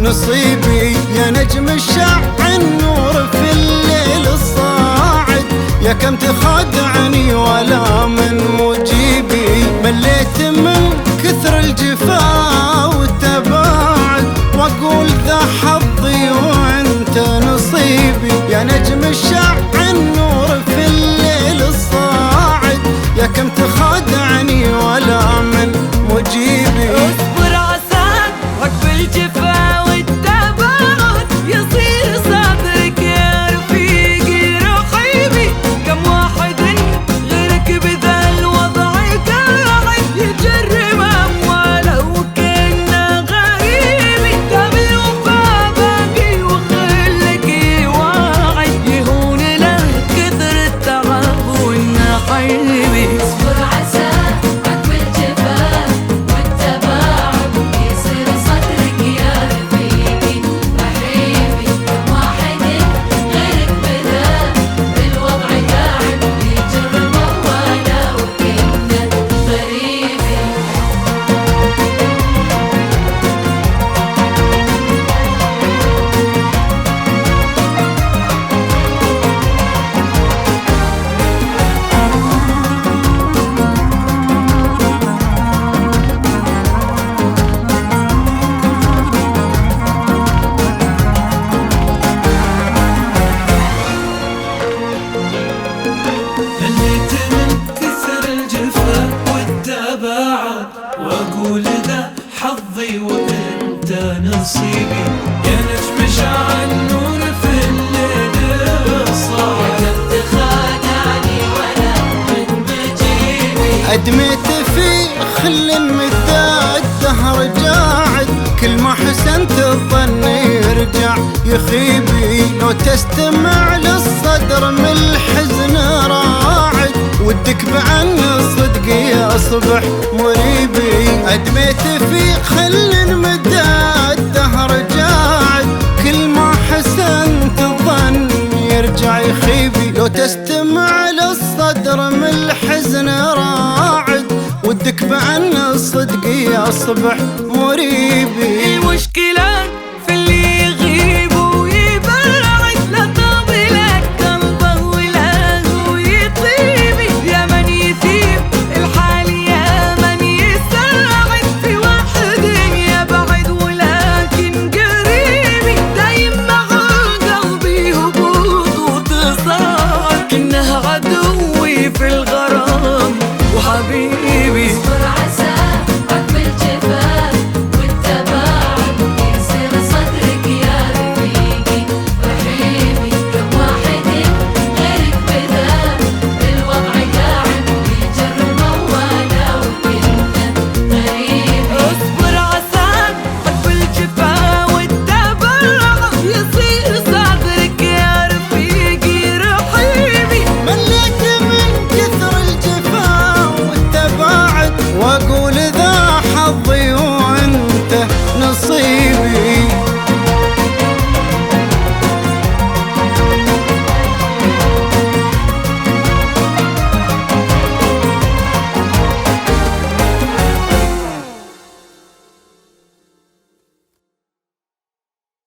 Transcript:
نصيبي يا نجم الشع النور في الليل الصاعد، يا كم تخادعني ولا من مجيبي. مليت من كثر الجفا والتباعد، واقول ذا حظي وانت نصيبي. يا نجم الشع النور في الليل الصاعد، يا كم تخادعني ولا من مجيبي. اصبر عساك عقب الجفا والتباعد، يصير صدرك يا رفيقي رحيبي. كم واحد غيرك بذا الوضع قاعد يجرب امواله وكأنه غريبي. دام الوفا باقي وخلك واعد، يهون له كثر التعب والنحيبي. اصبر عساك عقب الجفا والتباعد، يصير صدرك يا رفيقي رحيبي. كم واحد غيرك بذا بالوضع قاعد يجرب امواله وكأنه غريبي. مليت من كثر الجفا والتباعد، واقول ذا حظي وانت نصيبي. يا نجم شع النور في الليل الصاعد، كم تخادعني ولا من مجيبي. أدميت في خل مدى الدهر جاعد، كل ما حسنت الظن يرجع يخيبي. لو تستمع للصدر من الحزن راعد، ودك بعن الصدق يصبح مريبي. أدميت في خل مدى الدهر جاعد، كل ما حسنت الظن يرجع يخيبي. لو تستمع للصدر من الحزن راعد، ودك بعن الصدق يصبح مريبي. المشكلة